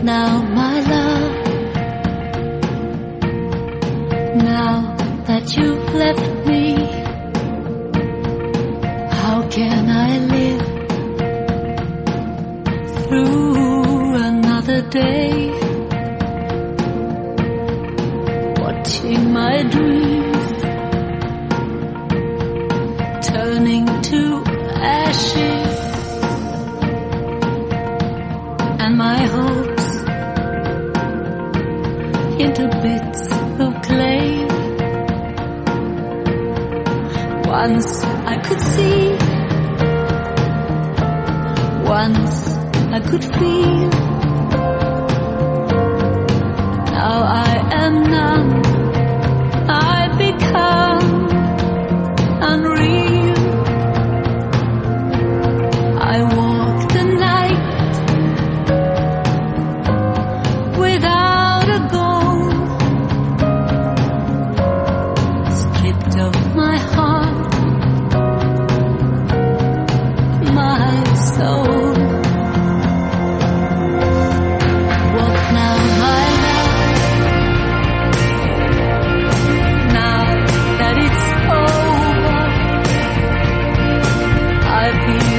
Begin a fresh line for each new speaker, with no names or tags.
now, my love, now that you've left me, how can I live through another day, watching my dreams turning to ashes, and my hopes into bits of clay. Once I could see, once I could feel, now I am numb, I've become unreal. I walk the night without a goal, stripped of my heart, my soul. What now, my love? Now that it's over, I feel